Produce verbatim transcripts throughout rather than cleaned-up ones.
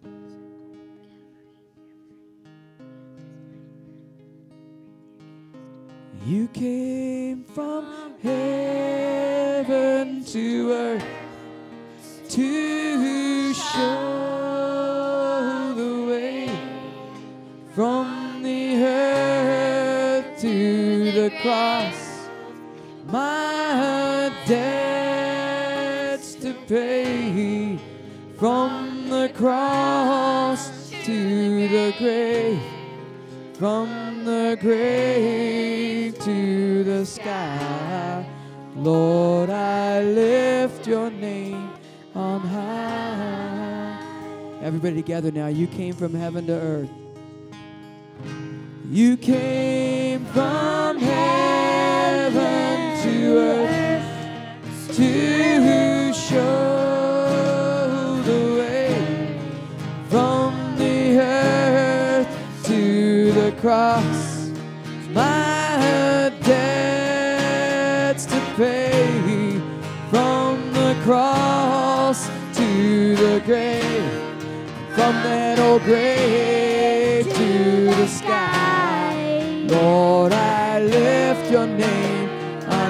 You came from heaven to earth to show the way from the earth to the cross. My debts to pay from the cross to the grave, from the grave to the sky. Lord, I lift your name on high. Everybody together now. You came from heaven to earth. You came from heaven to earth to show the way from the earth to the cross. My debts to pay from the cross to the grave, from that old grave to the sky. Lord, I lift your name on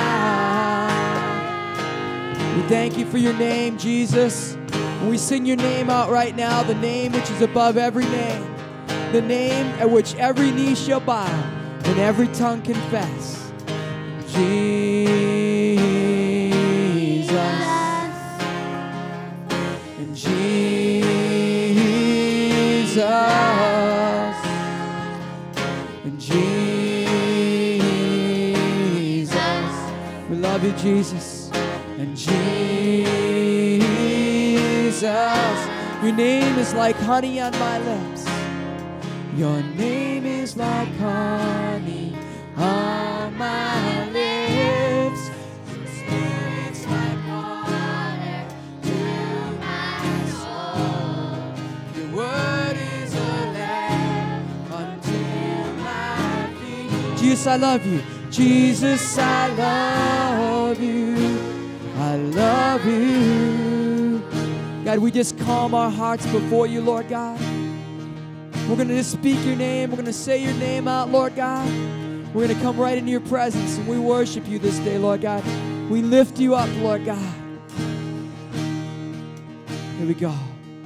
high. We thank you for your name, Jesus. And we sing your name out right now, the name which is above every name, the name at which every knee shall bow and every tongue confess. Jesus. And Jesus. And Jesus. We love you, Jesus. And Jesus. Your name is like honey on my lips. Your name is like honey on my lips. Your spirit's like water to my soul. Your word is a lamp unto my feet. Jesus, I love you. Jesus, I love you. I love you. God, we just calm our hearts before you, Lord God. We're going to just speak your name. We're going to say your name out, Lord God. We're going to come right into your presence, and we worship you this day, Lord God. We lift you up, Lord God. Here we go.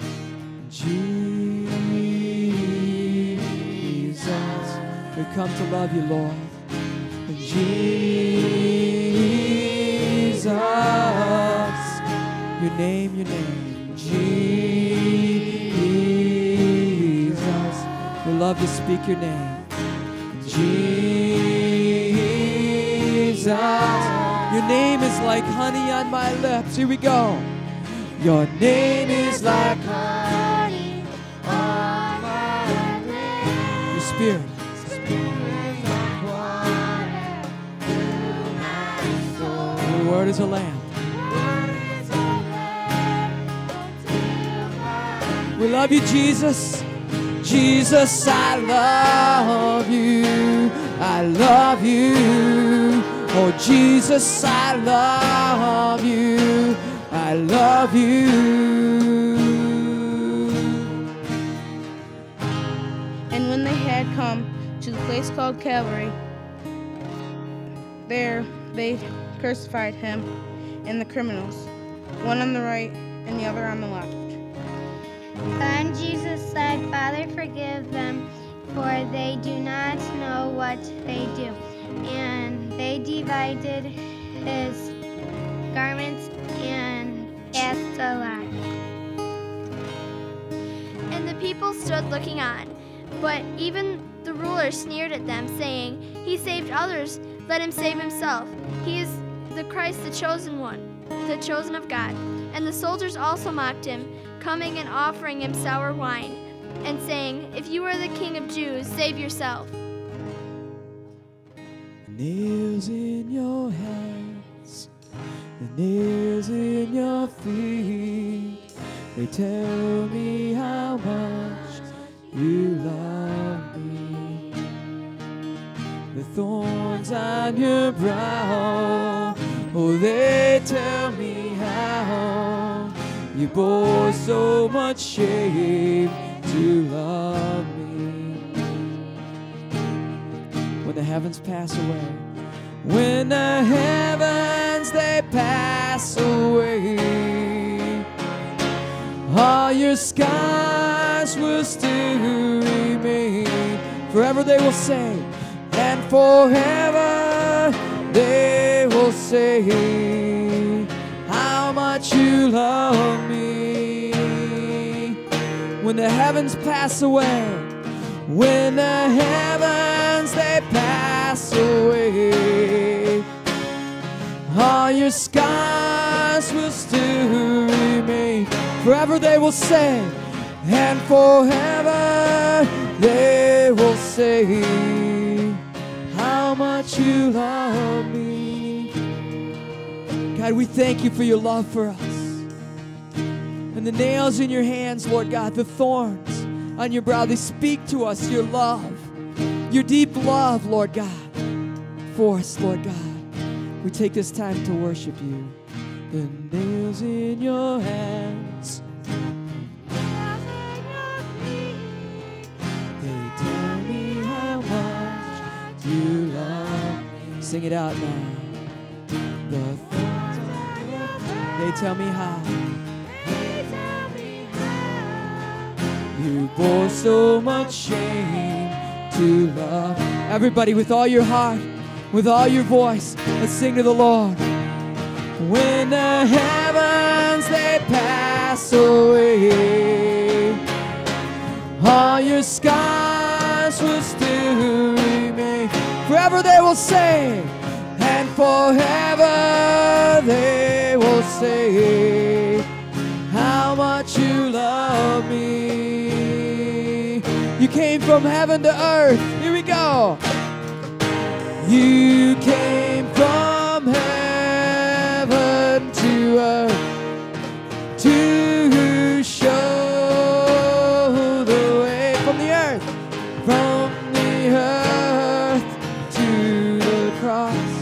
Jesus, we come to love you, Lord. Jesus, your name, your name. Jesus, we love to speak your name. Jesus, your name is like honey on my lips. Here we go. Your name is like honey on my lips. Your spirit. Your word is a lamp. We love you, Jesus. Jesus, I love you. I love you. Oh, Jesus, I love you. I love you. And when they had come to the place called Calvary, there they crucified him and the criminals, one on the right and the other on the left. Then Jesus said, Father, forgive them, for they do not know what they do. And they divided his garments and asked a lot. And the people stood looking on. But even the rulers sneered at them, saying, He saved others, let him save himself. He is the Christ, the chosen one, the chosen of God. And the soldiers also mocked him, coming and offering him sour wine, and saying, If you are the King of Jews, save yourself. Nails in your hands, the nails in your feet, they tell me how much you love me. The thorns on your brow, oh, they tell me how You bore so much shame to love me. When the heavens pass away, when the heavens they pass away, all your skies will still remain. Forever they will say, and forever they will say, how much you love me. When the heavens pass away, when the heavens they pass away, all your skies will still remain. Forever they will say, and forever they will say, how much you love me. God, we thank you for your love for us. And the nails in your hands, Lord God, the thorns on your brow, they speak to us your love, your deep love, Lord God, for us, Lord God. We take this time to worship you. The nails in your hands, they tell me how much you love me. Sing it out now. The thorns on your brow, they tell me how. You bore so much shame to love. Everybody, with all your heart, with all your voice, let's sing to the Lord. When the heavens they pass away, all your skies will still remain. Forever they will say, and forever they will say, how much you love me. You came from heaven to earth. Here we go. You came from heaven to earth to show the way from the earth, from the earth to the cross.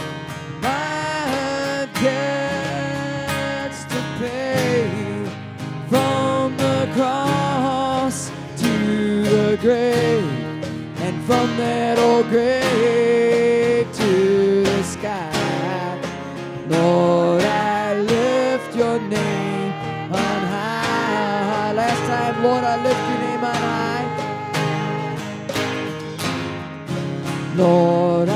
My debts to pay, from the cross to the grave, and from that old grave to the sky. Lord, I lift your name on high. Last time, Lord, I lift your name on high. Lord,